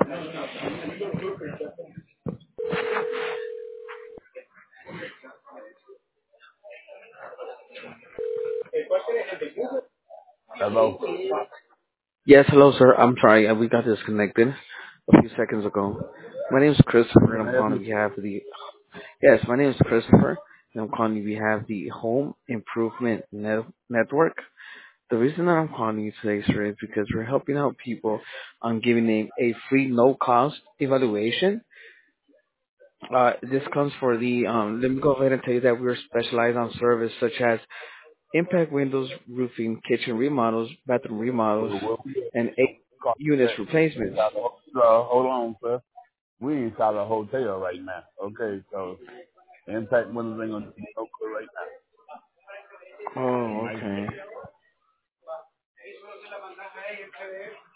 Hello. Yes, hello, sir. I'm sorry, we got disconnected a few seconds ago. My name is Christopher, Can and I I'm help calling on you? behalf of the. Yes, my name is Christopher, and I'm calling on behalf of the Home Improvement Network. The reason that I'm calling you today, sir, is because we're helping out people on giving them a free, no-cost evaluation. This comes for the. Let me go ahead and tell you that we're specialized on service such as impact windows, roofing, kitchen remodels, bathroom remodels, Well, we and eight call units that. We replacements. inside the hold on, sir. We inside a hotel right now. Okay, so impact windows ain't gonna be no good right now. It Oh, might be. okay.